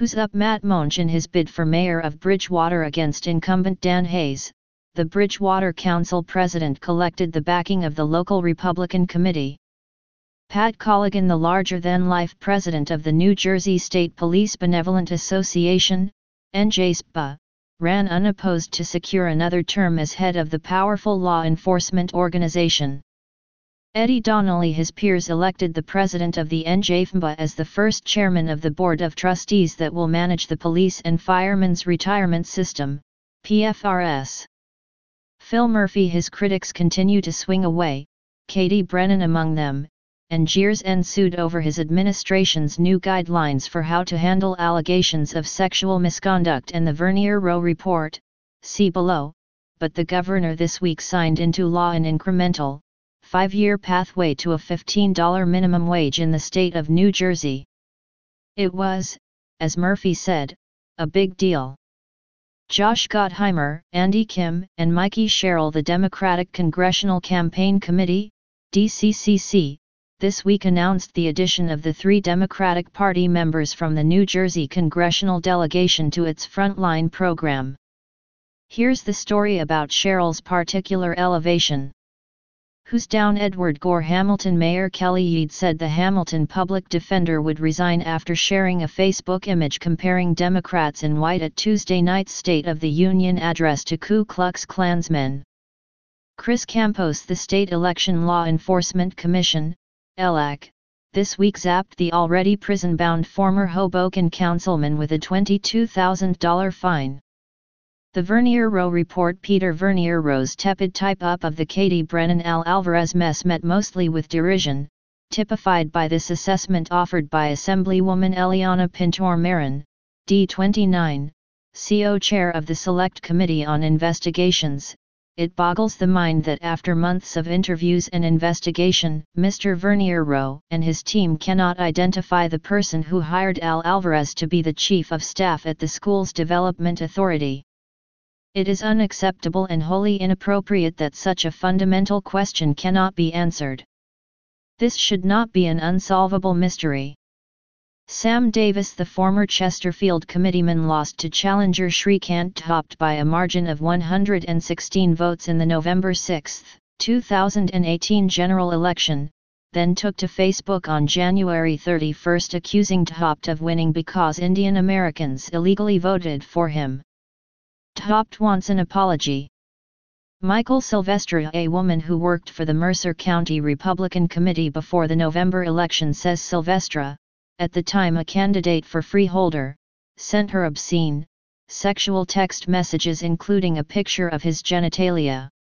Who's up Matt Monch in his bid for mayor of Bridgewater against incumbent Dan Hayes? The Bridgewater Council president collected the backing of the local Republican committee. Pat Colligan, the larger-than-life president of the New Jersey State Police Benevolent Association, NJSPA, ran unopposed to secure another term as head of the powerful law enforcement organization. Eddie Donnelly, his peers, elected the president of the NJFMBA as the first chairman of the board of trustees that will manage the Police and Firemen's Retirement System, PFRS. Phil Murphy, his critics continue to swing away, Katie Brennan among them, and jeers ensued over his administration's new guidelines for how to handle allegations of sexual misconduct and the Vernier Rowe report, see below, but the governor this week signed into law an incremental, 5-year pathway to a $15 minimum wage in the state of New Jersey. It was, as Murphy said, a big deal. Josh Gottheimer, Andy Kim, and Mikey Sherrill, the Democratic Congressional Campaign Committee, DCCC, this week announced the addition of the 3 Democratic Party members from the New Jersey congressional delegation to its Frontline program. Here's the story about Sherrill's particular elevation. Who's down? Edward Gore. Hamilton Mayor Kelly Yead said the Hamilton public defender would resign after sharing a Facebook image comparing Democrats in white at Tuesday night's State of the Union address to Ku Klux Klansmen. Chris Campos, the State Election Law Enforcement Commission, ELAC, this week zapped the already prison-bound former Hoboken councilman with a $22,000 fine. The Vernier Rowe report. Peter Vernier Rowe's tepid type-up of the Katie Brennan-Al Alvarez mess met mostly with derision, typified by this assessment offered by Assemblywoman Eliana Pintor-Marin, D29, CO chair of the Select Committee on Investigations. It boggles the mind that after months of interviews and investigation, Mr. Vernier Rowe and his team cannot identify the person who hired Al Alvarez to be the chief of staff at the school's development authority. It is unacceptable and wholly inappropriate that such a fundamental question cannot be answered. This should not be an unsolvable mystery. Sam Davis, the former Chesterfield committeeman, lost to challenger Shrikant Thopt by a margin of 116 votes in the November 6, 2018 general election, then took to Facebook on January 31 accusing Thopt of winning because Indian Americans illegally voted for him. Thopt wants an apology. Michael Silvestre, a woman who worked for the Mercer County Republican Committee before the November election, says Silvestre, at the time a candidate for freeholder, sent her obscene, sexual text messages including a picture of his genitalia.